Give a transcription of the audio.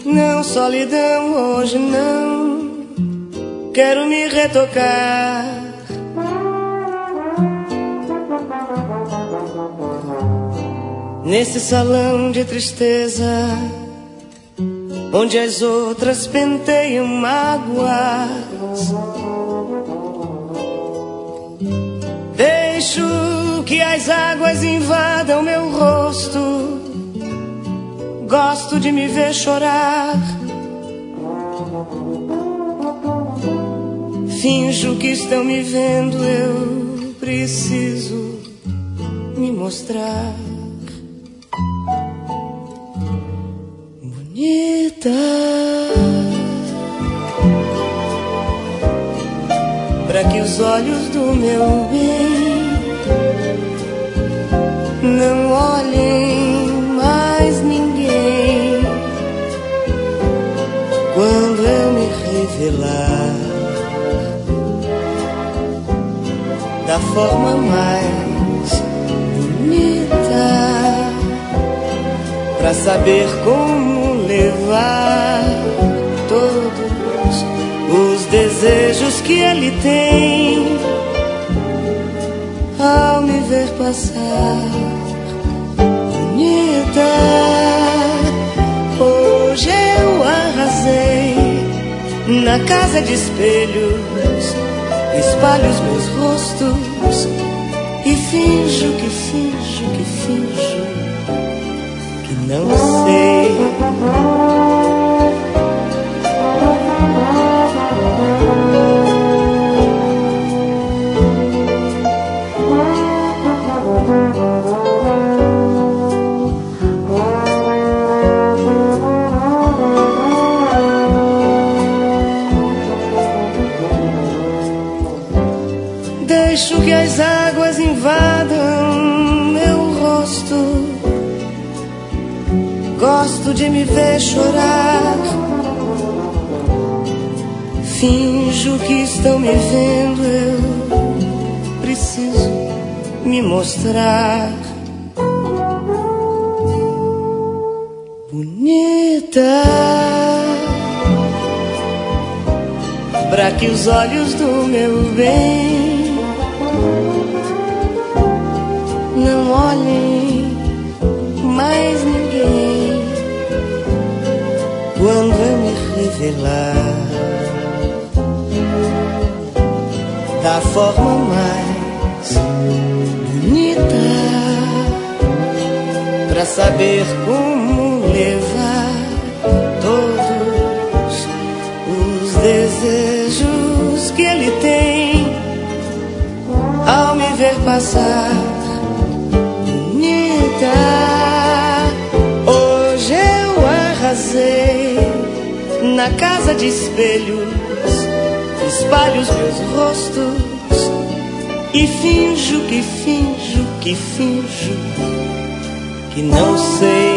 Não, solidão, hoje não quero me retocar. Nesse salão de tristeza, onde as outras penteiam mágoas, deixo que as águas invadam meu rosto. Gosto de me ver chorar. Finjo que estão me vendo, eu preciso me mostrar bonita, pra que os olhos do meu bem não olhem mais ninguém quando eu me revelar da forma mais bonita, pra saber como levar todos os desejos que ele tem ao me ver passar. Bonita, hoje eu arrasei na casa de espelhos, espalho os meus rostos e finjo que não sei. Deixo que as águas invadam meu rosto. Gosto de me ver chorar. Finjo que estão me vendo, eu preciso me mostrar bonita, pra que os olhos do meu bem não olhem mais ninguém quando eu me revelar da forma mais bonita, pra saber como levar todos os desejos que ele tem ao me ver passar. Bonita, hoje eu arrasei na casa de espelhos, espalho os meus rostos e finjo que não sei.